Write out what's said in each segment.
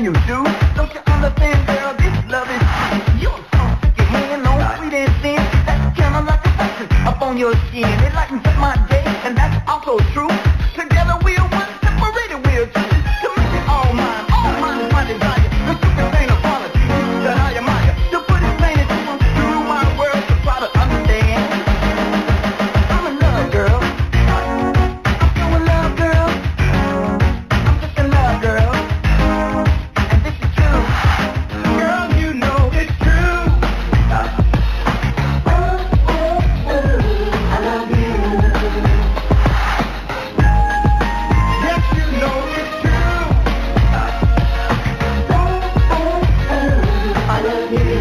you do. Don't you understand, girl? This love is you're so sick of hand on sweet and thin. That's kinda like a suction up on your skin. It lightens up my day, and that's also true. Together we're one, separated we're two. To make it all mine is my desire. The super thing of quality that I admire. To put it plain and simple, through my world to try to understand. I'm in love, girl. I'm so in love, girl. I'm just in love, girl. And this is true. Girl, you know it's true. I love you. Yes, you know it's true. I love you.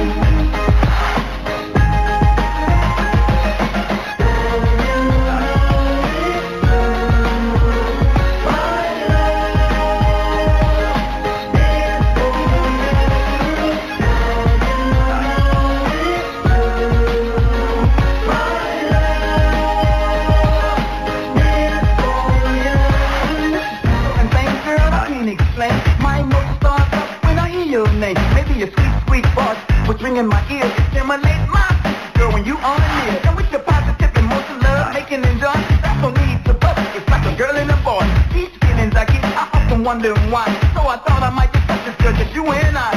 And things, girl, I can't explain. My emotions start up when I hear your name. Maybe your sweet, sweet voice was ringing my ears. Stimulate my senses, girl, when you on near. And with your positive emotion, love, making and joy, that's no need to bust. It's like a girl and a boy. These feelings I get, I often wonder why. So I thought I might discuss this, girl, just you and I.